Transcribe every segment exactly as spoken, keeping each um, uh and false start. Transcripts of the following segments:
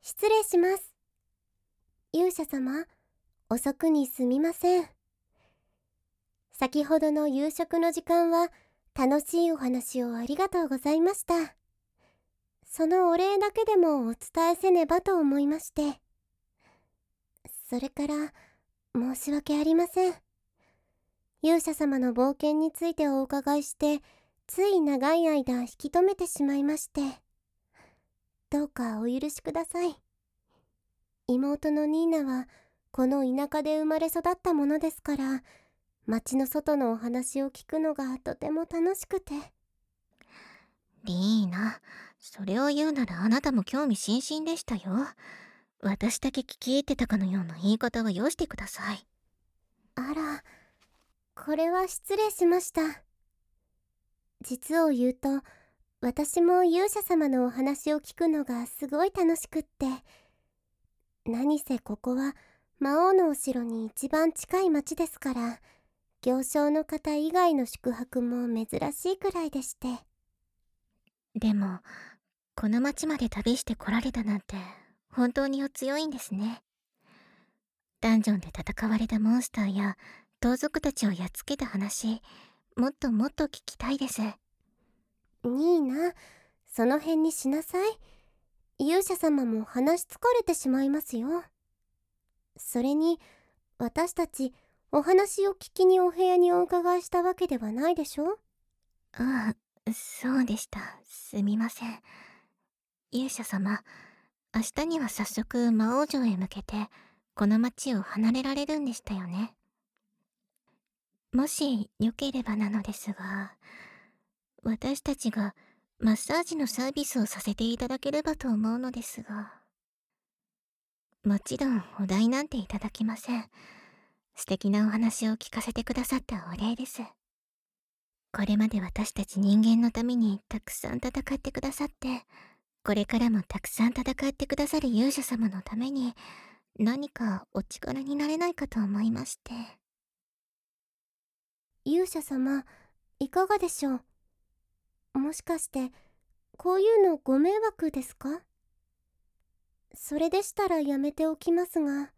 失礼します。勇者様、遅くにすみません。先ほどの夕食の時間は楽しいお話をありがとうございました。そのお礼だけでもお伝えせねばと思いまして。それから申し訳ありません。勇者様の冒険についてお伺いしてつい長い間引き止めてしまいまして。どうかお許しください。妹のニーナはこの田舎で生まれ育ったものですから、町の外のお話を聞くのがとても楽しくて。 リーナ、それを言うならあなたも興味津々でしたよ。私だけ聞き入ってたかのような言い方はよしてください。 あら、これは失礼しました。実を言うと、私も勇者様のお話を聞くのがすごい楽しくって。何せここは魔王のお城に一番近い町ですから、行商の方以外の宿泊も珍しいくらいでして。 でも、この町まで旅して来られたなんて、本当にお強いんですね。ダンジョンで戦われたモンスターや盗賊たちをやっつけた話、もっともっと聞きたいです。 ニーナ、その辺にしなさい。勇者様も話し疲れてしまいますよ。それに、私たちお話を聞きにお部屋にお伺いしたわけではないでしょ？ ああ、そうでした。すみません。勇者様、明日には早速魔王城へ向けて、この町を離れられるんでしたよね。もしよければなのですが、私たちがマッサージのサービスをさせていただければと思うのですが。もちろんお代なんていただきません。素敵なお話を聞かせてくださったお礼です。これまで私たち人間のためにたくさん戦ってくださって、これからもたくさん戦ってくださる勇者様のために何かお力になれないかと思いまして。 勇者様、いかがでしょう？もしかしてこういうのご迷惑ですか？それでしたらやめておきますが。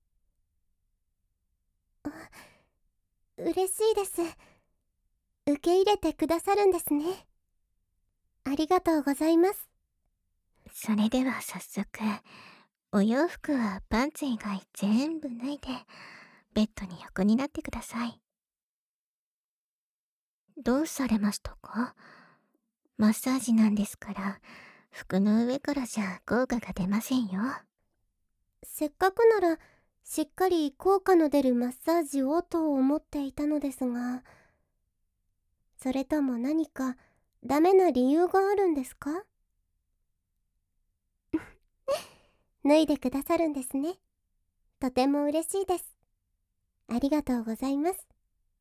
あ、嬉しいです。受け入れてくださるんですね。ありがとうございます。 それでは早速、お洋服はパンツ以外全部脱いで、ベッドに横になってください。どうされましたか？マッサージなんですから、服の上からじゃ効果が出ませんよ。 せっかくならしっかり効果の出るマッサージをと思っていたのですが、それとも何かダメな理由があるんですか？脱いでくださるんですね。とても嬉しいです。ありがとうございます。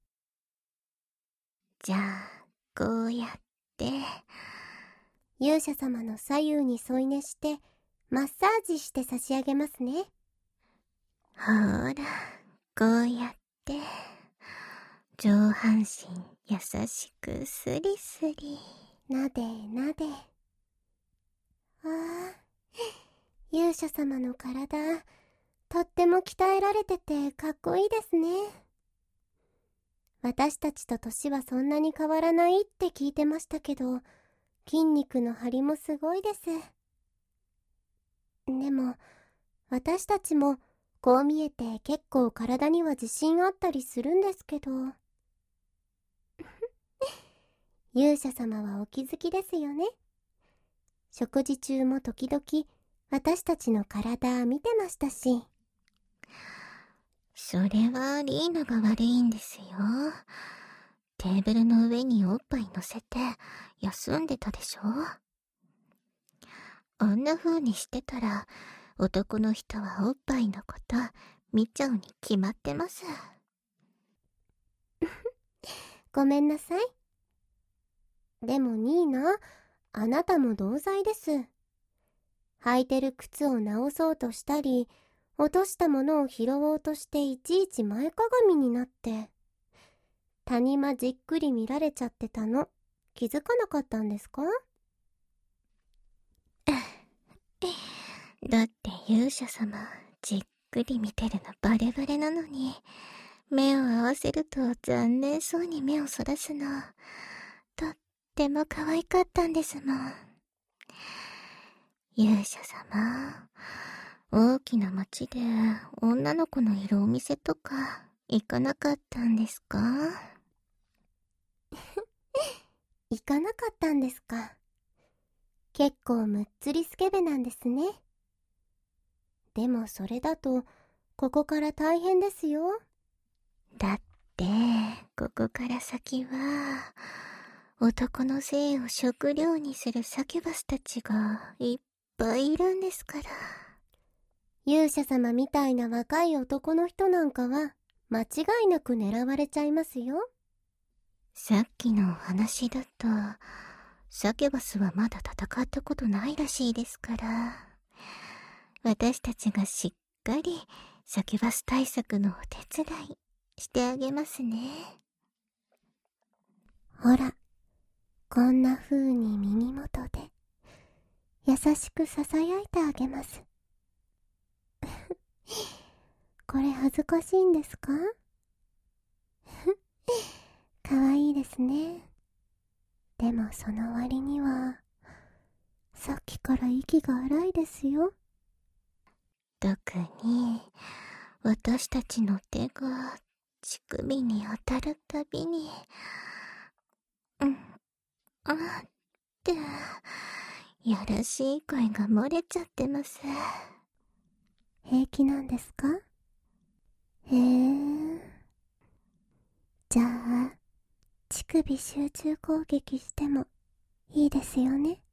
じゃあ、こうやって。 勇者様の左右に添い寝してマッサージして差し上げますね。 ほら、こうやって。上半身優しくスリスリ。 なでなで。ああ、勇者様の体、とっても鍛えられててかっこいいですね。私たちと年はそんなに変わらないって聞いてましたけど、筋肉の張りもすごいです。でも、私たちもこう見えて結構体には自信あったりするんですけど。勇者様はお気づきですよね。食事中も時々私たちの体見てましたし。 それはリーナが悪いんですよ。テーブルの上におっぱい乗せて休んでたでしょ。あんな風にしてたら男の人はおっぱいのこと見ちゃうに決まってます。 ごめんなさい。でもニーナ、あなたも同罪です。履いてる靴を直そうとしたり、落としたものを拾おうとしていちいち前かがみになって。谷間じっくり見られちゃってたの、気づかなかったんですか？ だって勇者様、じっくり見てるのバレバレなのに、目を合わせると残念そうに目をそらすの、とっても可愛かったんですもん。勇者様、大きな町で女の子のいるお店とか行かなかったんですか？ 行かなかったんですか。結構むっつりスケベなんですね。でもそれだとここから大変ですよ。 だってここから先は男の性を食料にするサキュバスたちがいっぱいいるんですから。 勇者様みたいな若い男の人なんかは間違いなく狙われちゃいますよ。 さっきのお話だとサキュバスはまだ戦ったことないらしいですから、私たちがしっかりサキュバス対策のお手伝いしてあげますね。 ほら、こんな風に耳元で優しくささやいてあげます。これ恥ずかしいんですか？かわいいですね。でもその割にはさっきから息が荒いですよ。 特に私たちの手が乳首に当たるたびに、うん、あってやらしい声が漏れちゃってます。 平気なんですか？へえ。じゃあ乳首集中攻撃してもいいですよね。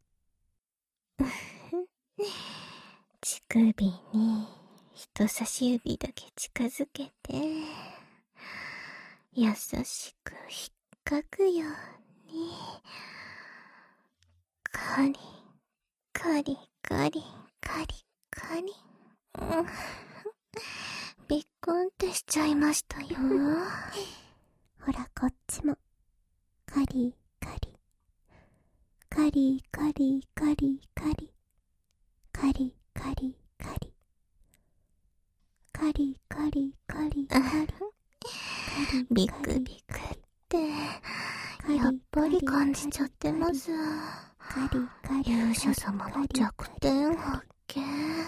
乳首に人差し指だけ近づけて優しく引っかくようにカリカリカリカリカリ、うん、びっくんってしちゃいましたよ。 ほらこっちもカリカリカリカリカリカリカリカリカリカリカリカリカリビクビクってやっぱり感じちゃってます。勇者様の弱点発見。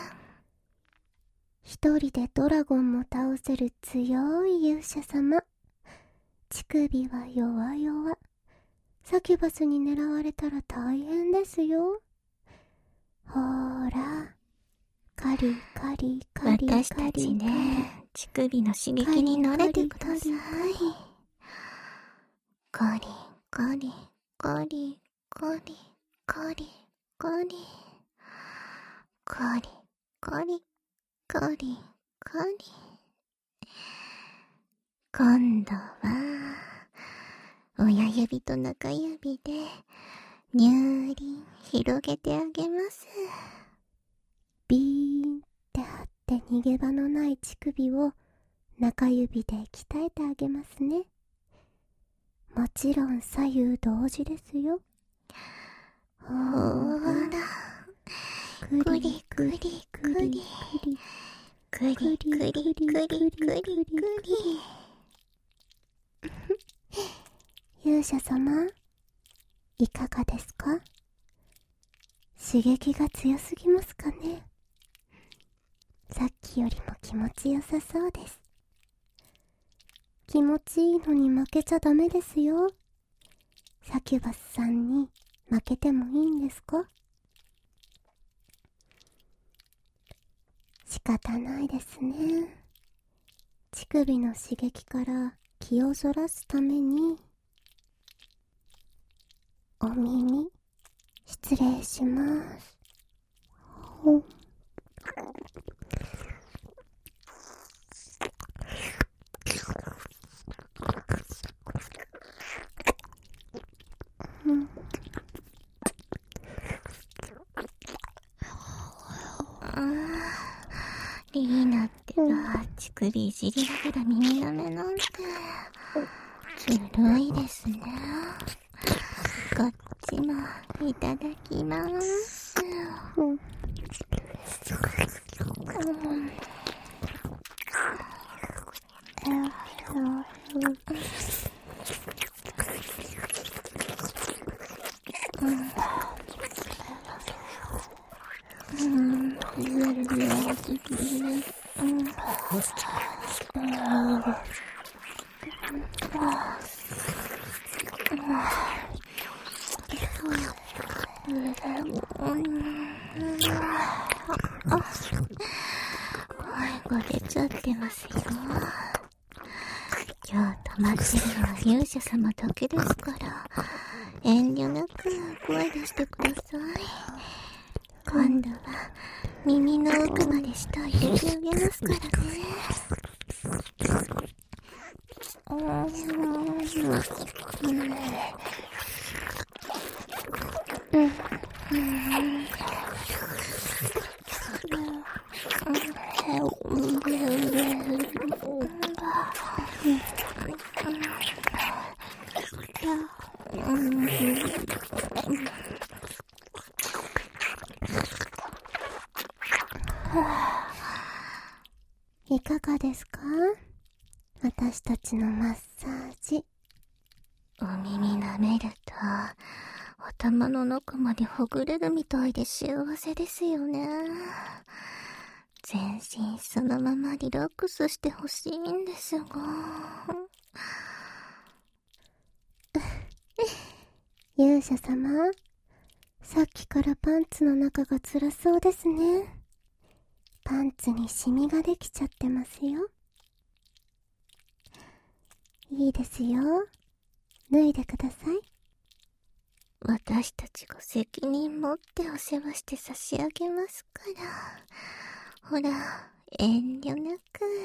一人でドラゴンも倒せる強い勇者様。乳首は弱々。サキュバスに狙われたら大変ですよ。ほーら、カリカリカリカリ。 私たちね、乳首の刺激に慣れてください。カリカリカリカリカリカリカリカリカリカリ。今度は親指と中指でニューリン広げてあげます。 ビーンって張って逃げ場のない乳首を中指で鍛えてあげますね。もちろん左右同時ですよ。ほーら、 クリクリクリクリクリクリクリクリクリクリ。 勇者様、いかがですか？刺激が強すぎますかね？さっきよりも気持ちよさそうです。気持ちいいのに負けちゃダメですよ。サキュバスさんに負けてもいいんですか？仕方ないですね。乳首の刺激から気をそらすために、お耳失礼します。ほうんリーナってば、乳首いじりながら耳舐めなんてずるいですね。こっちもいただきます。 うん声が出ちゃってますよ。今日泊まってるのは勇者様だけですから、遠慮なく声出してください。今度は耳の奥まで舌入れてあげますからね。 いかがですか？私たちのマッサージ。 お耳舐めると頭の中までほぐれるみたいで幸せですよね。全身そのままリラックスしてほしいんですが。 勇者様、さっきからパンツの中が辛そうですね。パンツにシミができちゃってますよ。いいですよ。脱いでください。 私たちが責任持ってお世話して差し上げますから。ほら、遠慮なく。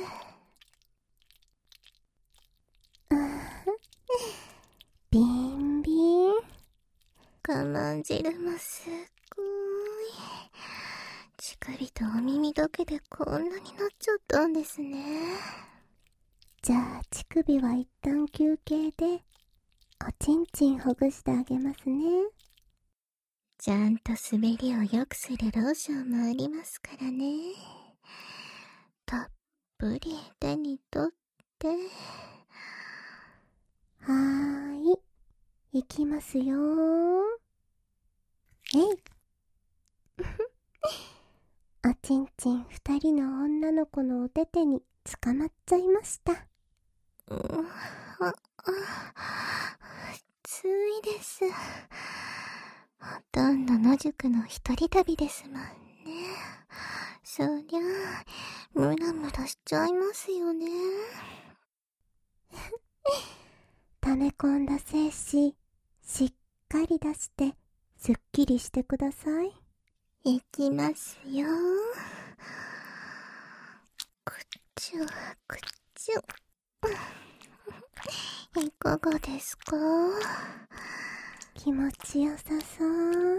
あビンビン。 我慢汁もすっごい。乳首とお耳だけでこんなになっちゃったんですね。 じゃあ乳首は一旦休憩でおちんちんほぐしてあげますね。 ちゃんと滑りを良くするローションもありますからね。たっぷり手に取って。 はーい、いきますよー。えいおちんちん二人の女の子のお手手に捕まっちゃいました。 うあ、あ、ついです。ほとんど野宿の一人旅ですもんね。そりゃあ、ムラムラしちゃいますよね。 溜め込んだ精子、しっかり出して、すっきりしてください。 いきますよ。くっちゅくっちゅ。いかがですか？ 気持ちよさそう。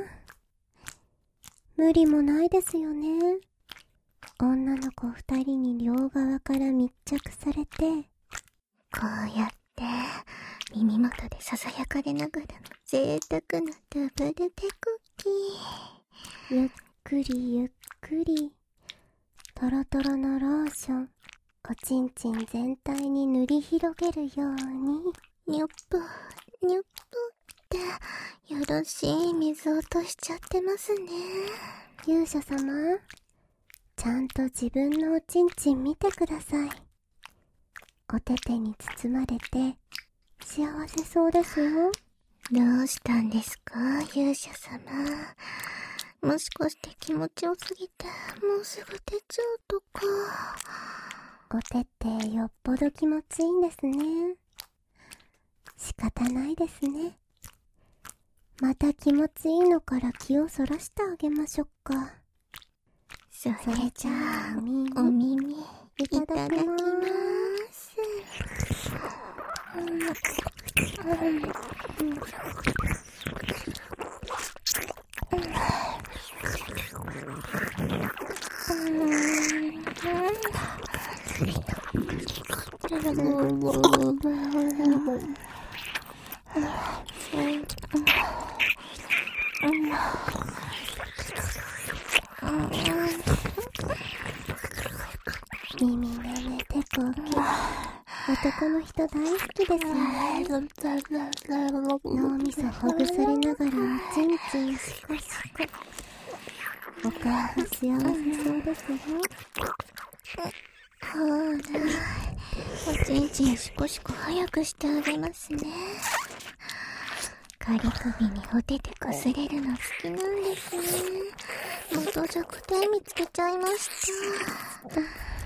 無理もないですよね。女の子二人に両側から密着されて、 こうやって耳元でささやかれながらの贅沢なダブル手クッキー。ゆっくりゆっくり、トロトロのローション、おちんちん全体に塗り広げるように、 にょっぽ、にょっぽって、よろしい水落としちゃってますね。 勇者様、ちゃんと自分のおちんちん見てください。お手手に包まれて、幸せそうですよ。 どうしたんですか、勇者様。もしかして気持ちよすぎて、もうすぐ出ちゃうとか。 お手ってよっぽど気持ちいいんですね。仕方ないですね。また気持ちいいのから気をそらしてあげましょうか。 それじゃあ、お耳いただきます。 君のね、てこき。男の人大好きですよね。脳みそほぐされながらおちんちんシコシコ。お母さん幸せそうですよ。 はぁ、おちんちんシコシコ早くしてあげますね。仮首にお手でこすれるの好きなんですね。また弱点見つけちゃいました。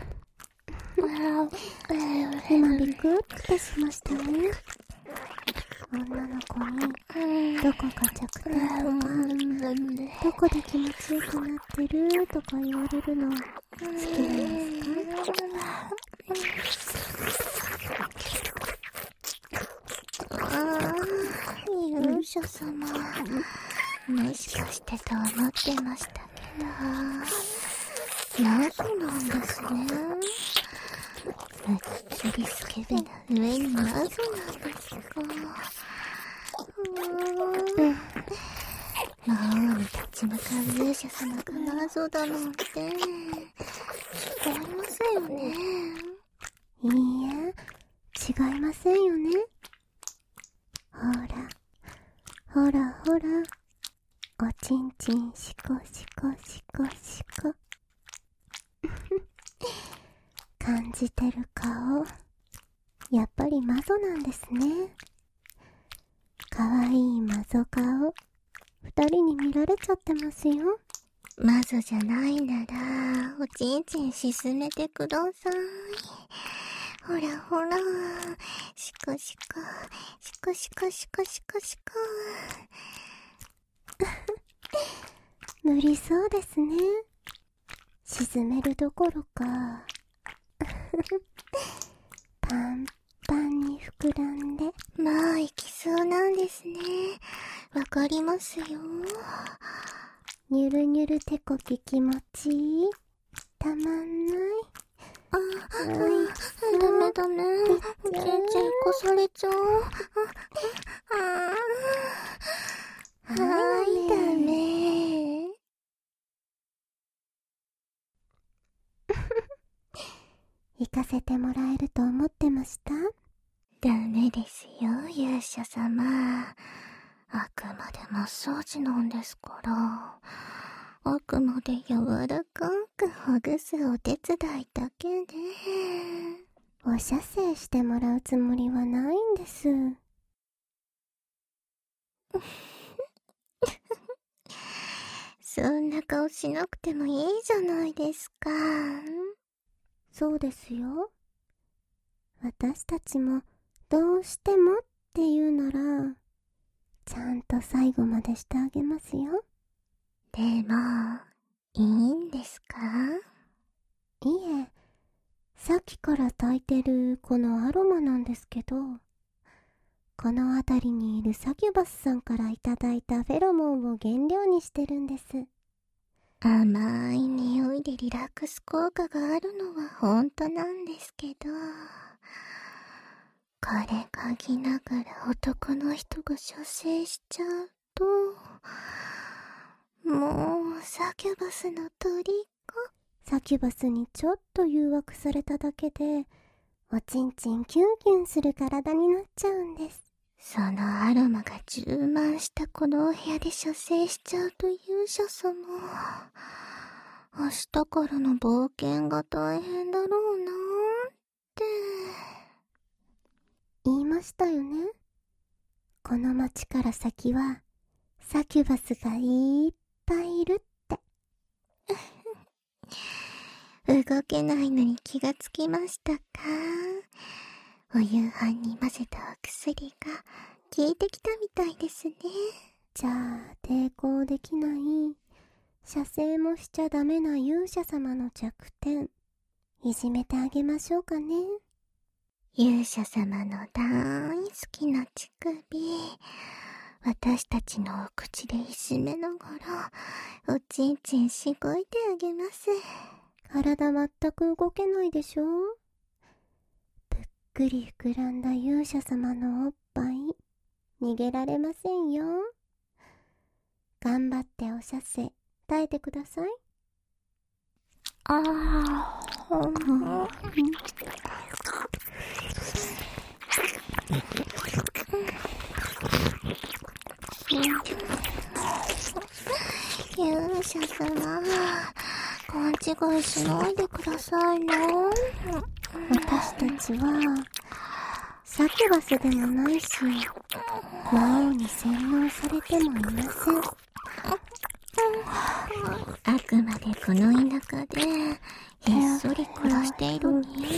今ビクってしましたね。女の子にどこが弱点とかどこで気持ちよくなってるとか言われるの好きなんですか？ ああ、勇者様、もしかしてと思ってましたけど、謎なんですね。むっつりスケベな上に謎なんですか。魔王に立ち向かう勇者様が謎だなんて違いますよね。 いいえ、違いませんよね。ほらほらほら、おちんちんシコシコシコシコ。感じてる顔、やっぱりマゾなんですね。かわいいマゾ顔、二人に見られちゃってますよ。 マゾじゃないならおちんちん沈めてください。ほらほら、シコシコシコシコシコシコシコ。 無理そうですね。沈めるどころかパンパンに膨らんで。 まあ、いきそうなんですね。わかりますよ。 ニュルニュル手こき気持ちいい。たまんない。 あ、あ、ダメダメ。おちんちんこされちゃう。あ、はい、ダメ。 行かせてもらえると思ってました？ ダメですよ、勇者様。あくまでマッサージなんですから。あくまで柔らかくほぐすお手伝いだけで。 お射精してもらうつもりはないんです。 そんな顔しなくてもいいじゃないですか。 そうですよ。私たちもどうしてもって言うなら、ちゃんと最後までしてあげますよ。 でも、いいんですか？ いえ、さっきから焚いてるこのアロマなんですけど、この辺りにいるサキュバスさんからいただいたフェロモンを原料にしてるんです。 甘い匂いでリラックス効果があるのは本当なんですけど、これ嗅ぎながら男の人が射精しちゃうと、もうサキュバスの虜。 サキュバスにちょっと誘惑されただけで、おちんちんキュンキュンする体になっちゃうんです。 そのアロマが充満したこのお部屋で射精しちゃうと勇者様、明日からの冒険が大変だろうなーって。 言いましたよね。この町から先はサキュバスがいっぱいいるって。 動けないのに気がつきましたか？お夕飯に混ぜたお薬が効いてきたみたいですね。 じゃあ抵抗できない、射精もしちゃダメな勇者様の弱点、いじめてあげましょうかね。 勇者様の大好きな乳首、私たちのお口でいじめながらおちんちんしごいてあげます。 体全く動けないでしょ。ぷっくり膨らんだ勇者様のおっぱい、逃げられませんよ。頑張ってお射精耐えてください。 ああ。 勇者様、勘違いしないでくださいね。 私たちはサキュバスでもないし、魔王に洗脳されてもいません。 あくまでこの田舎でひっそり暮らしている人間です。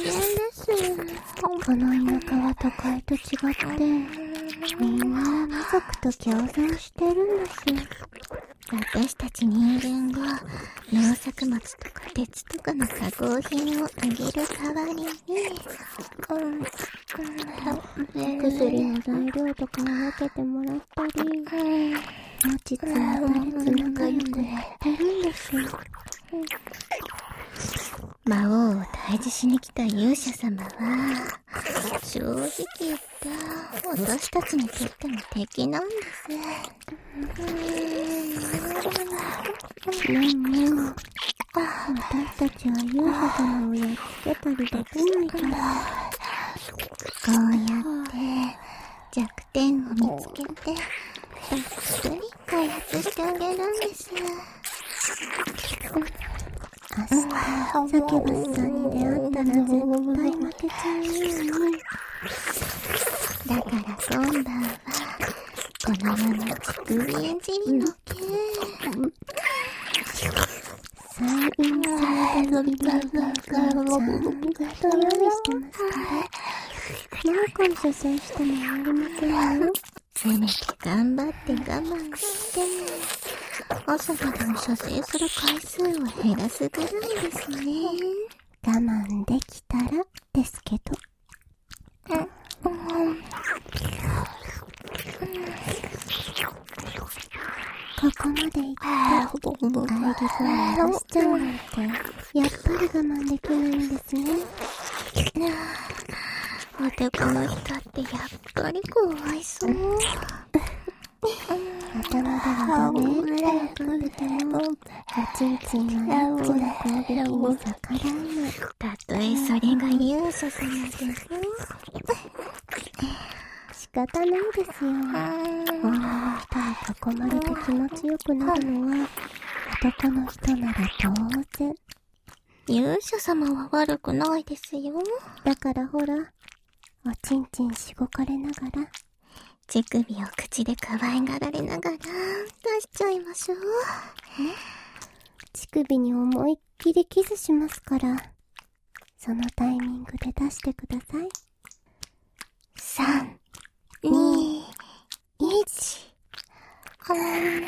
この田舎は都会と違ってみんな魔族と共存してるんです。 私たち人間が農作物とか鉄とかの加工品をあげる代わりに、 薬の材料とかを分けてもらったり、持ちつ持たれつ仲良くやってるんです。 魔王を退治しに来た勇者様は正直言った私たちにとっても敵なんです。 でも私たちは勇者様をやっつけたりできないから、 こうやって弱点を見つけてたっぷり開発してあげるんです。 明日サキュバスさんに出会ったら絶対負けちゃうように。 だから今晩はこのまま乳首いじりのけサインされたビビビがちゃんと用意してますから、もう感謝さえしてもやりませんよ。 せめて頑張って我慢して朝までに射精する回数を減らすぐらいですね。 我慢できたらですけど。ここまで行ってアイリスを流しちゃうなんてやっぱり我慢できないんですね。 男の人ってやっぱりかわいそう。 頭ではダメって分かってても、おちんちんはエッチな攻撃に逆らえない。 たとえそれが勇者様でも仕方ないですよ。女の人に囲まれて気持ちよくなるのは男の人なら当然。 勇者様は悪くないですよ。 だからほら、おちんちんしごかれながら乳首を口で可愛がられながら出しちゃいましょう。 ね、乳首に思いっきりキスしますから、そのタイミングで出してください。 さん、に、いち。はー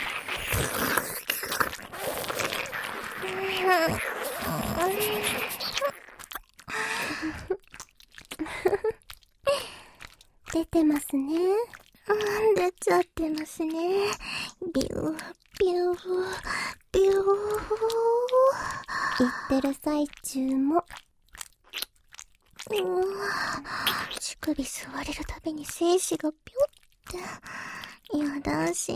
出てますね。 うん、出ちゃってますね。ビュー、ビュー、ビュー。 言ってる最中も。 うわ、乳首吸われるたびに精子がピョって。やだし。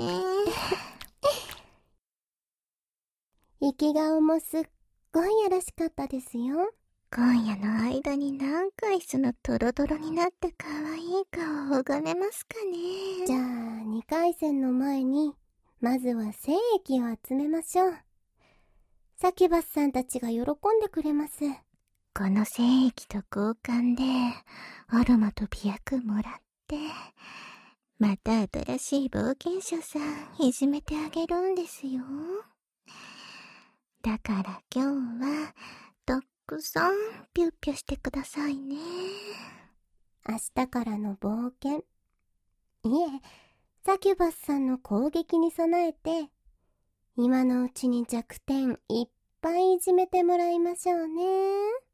息顔もすっごいよろしかったですよ。 今夜の間に何回そのトロトロになった可愛い顔を拝めますかね。 じゃあにかい戦の前にまずは精液を集めましょう。サキュバスさんたちが喜んでくれます。 この精液と交換でアロマと美薬もらってまた新しい冒険者さんいじめてあげるんですよ。だから今日はたくさんピュッピュしてくださいね。 明日からの冒険、いえサキュバスさんの攻撃に備えて今のうちに弱点いっぱいいじめてもらいましょうね。